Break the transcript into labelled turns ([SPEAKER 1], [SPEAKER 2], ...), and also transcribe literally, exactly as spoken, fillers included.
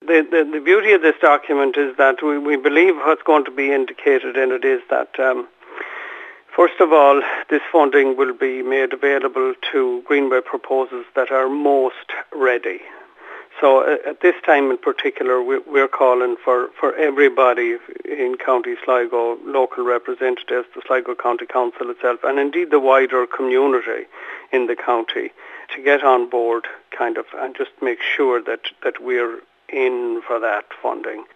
[SPEAKER 1] the, the, the beauty of this document is that we, we believe what's going to be indicated in it is that, um, first of all, this funding will be made available to Greenway proposals that are most ready. So uh, at this time in particular, we, we're calling for, for everybody in County Sligo, local representatives, the Sligo County Council itself, and indeed the wider community in the county to get on board kind of and just make sure that, that we're in for that funding.